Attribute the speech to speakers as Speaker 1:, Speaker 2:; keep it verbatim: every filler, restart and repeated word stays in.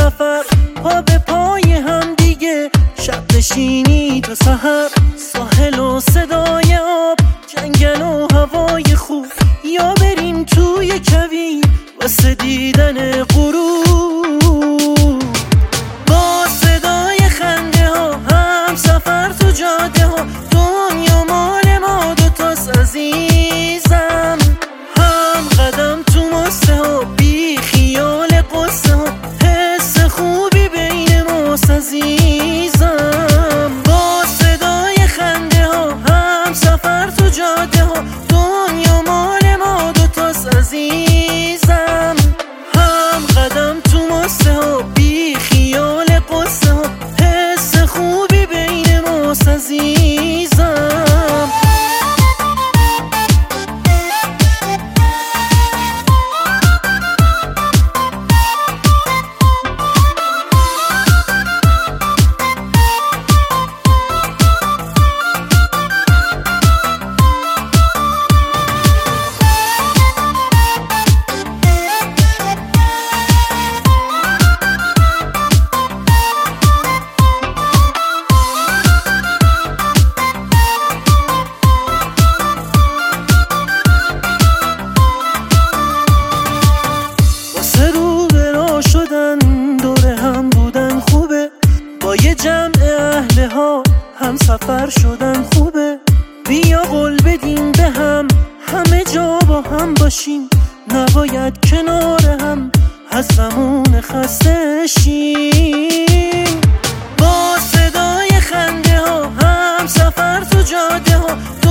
Speaker 1: سفر، پا به پای هم دیگه، شب نشینی تا سحر. ساحل و صدای آب، جنگل و هوای خوب، یا بریم توی کوی واسه دیدن غروب. با صدای خنده ها هم سفر تو جاده ها، دنیا مال ما دوتاست عزیزم. هم قدم تو ماسه ها، بی خیال قصه ها، حس خوبی بین ماست عزیزم. با صدای خنده ها هم سفر تو جاده ها، دنیا مال ما دوتاست عزیزم. هم قدم تو ماسه ها، بی خیال قصه ها، حس خوبی بین ماست عزیزم. دوره هم بودن خوبه، با یه جمع اهل ها هم سفر شدن خوبه. بیا قول بدیم به هم، همه جا با هم باشیم، نباید کنار هم از غمون خسته شیم. با صدای خنده ها هم سفر تو جاده ها،